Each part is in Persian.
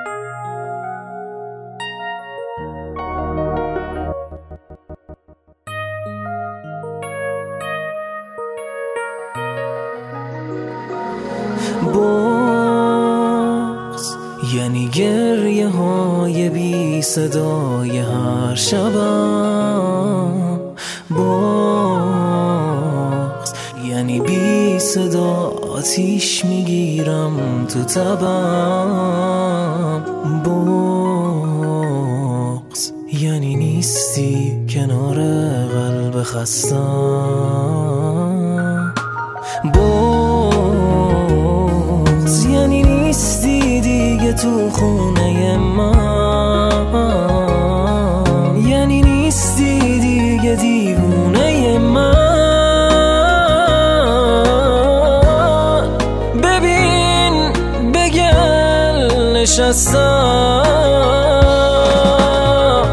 بغض یعنی گریه های بی صدای هر شبم، بغض یعنی بی صدا آتیش میگیرم تو تبم، بغض یعنی نیستی کنار قلب خستم، بغض یعنی نیستی دیگه تو خونه من، یعنی نیستی دیگه دیوونه من. ببین بگل نشستم،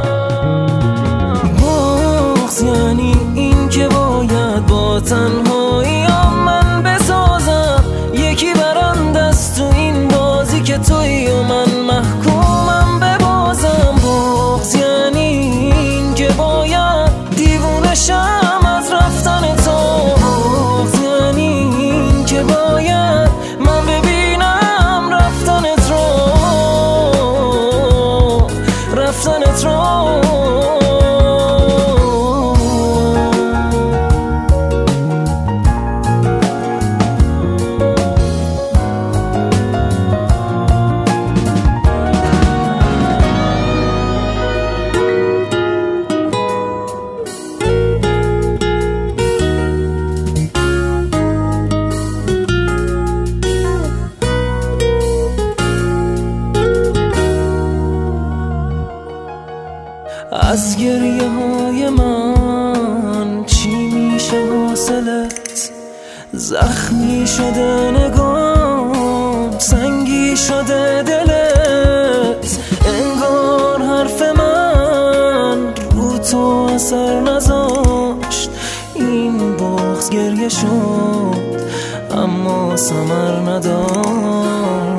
بغض یعنی این که باید با تنهایی من بسازم یکی برنده است تو این بازی که تویی و من محکومم ببازم، بغض یعنی این که باید دیوونه شم از رفتن تو، بغض یعنی این که باید من ببینم رفتنت رو، رفتنت رو. از گریه های من چی میشه حاصلت؟ زخمی شده نگام، سنگی شده دلت، انگار حرف من رو تو اثر نذاشت، این بغض گریه شد اما ثمر نداشت.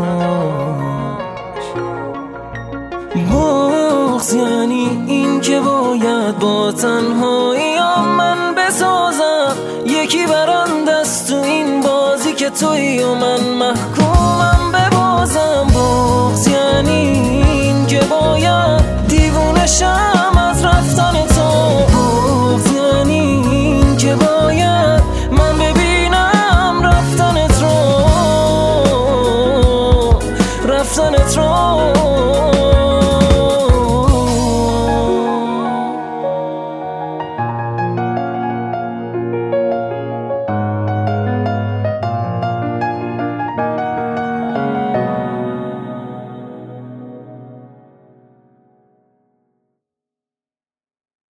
بغض یعنی این که باید با تنهایی من بسازم یکی برنده است تو این بازی که تویی و من محکومم ببازم، بغض یعنی این که باید دیوونه شم از رفتن تو، بغض یعنی این که باید من ببینم رفتنت رو، رفتنت رو.